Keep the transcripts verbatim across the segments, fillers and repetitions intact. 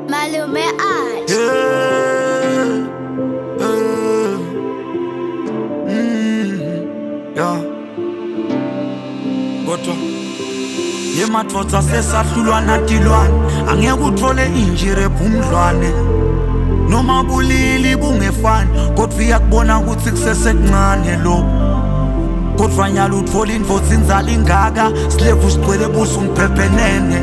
Malume Art. Yeah. Uh. Mm. Yeah. Kodwa yematfotsa sesahlulwa natilwane angeke uthole injire ephumdlwane noma bulili bungefani kodwa iyakubona ukuthi kusesekuncane lo kodwa nyala utfola indvodza inzala ingaka silevu sigcwele buso ngiphephenene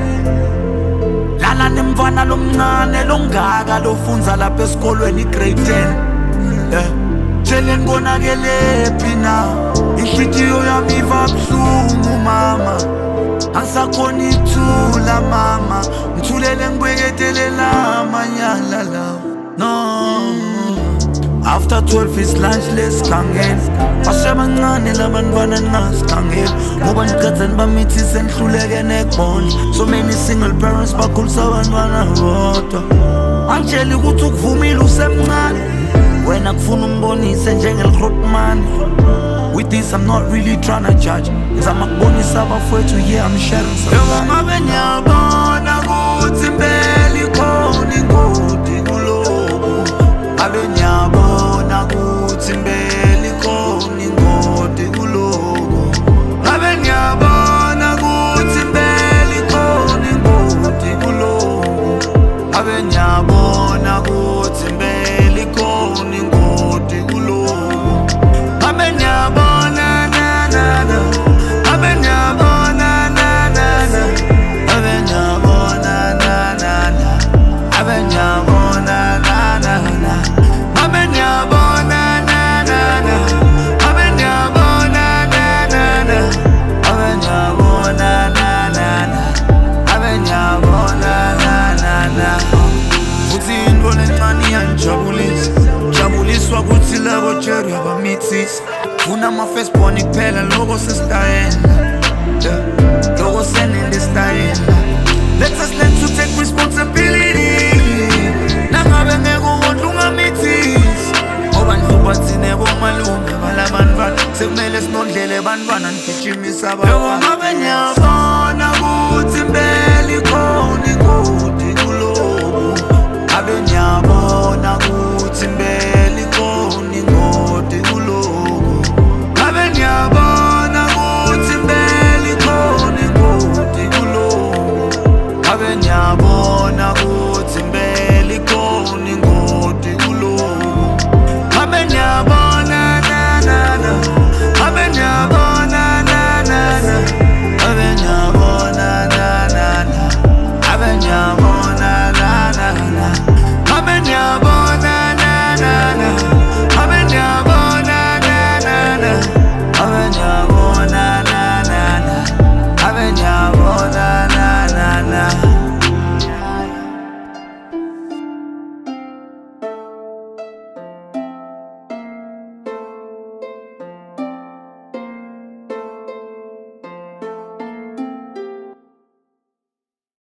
lala nemfana lomncane longaka lofunza lapha esikolweni grade ten eh tshele ngibonakelephi na inhliziyo yami iva buhlungu mama angisakhona ikuthula mama ngithulele ngibeketelela amanyala lawo no after twelve is lunch lesikhangela basebancane labantwana nasikhangela ngoba ngiqedze nibamithise nihluleke nekubona so many single parents bakhulisa abantwana bodwa angitshela ukuthi ukuvumile usemncane wena kufuna umbonise njengelikrotman with this I'm not really trying to judge ngizama kubonisa abafowethu yeah I'm sharing some yebo ngabe niyabona ukuthi impela ikhona ingoti kuloku ngabe niyabona ukuthi impela ikhona ingoti kuloku ngabe niyabona ukuthi impela ikhona ingoti kuloku ngabe niyabona ukuthi impela ikhona ingoti kuloku ngabe niyabona na na na ngabe niyabona na na na ngabe niyabona na na na ngabe niyabona na na na ngabe niyabona na na na ngabe niyabona na na na ngabe niyabona na na na ngabe niyabona na na na futhi into lencane iyangijabulisa jabuliswa kuthi labo Jerry abamithisa funa ama-firstborn kuphela loko sesitayela loko senelistayela let us learn to take responsibility nangabe ngeke uwondla ungamithisi ngoba nhlupha thine bomalume balabantwana sekumele sinondlele bantwana nigijimisa abafana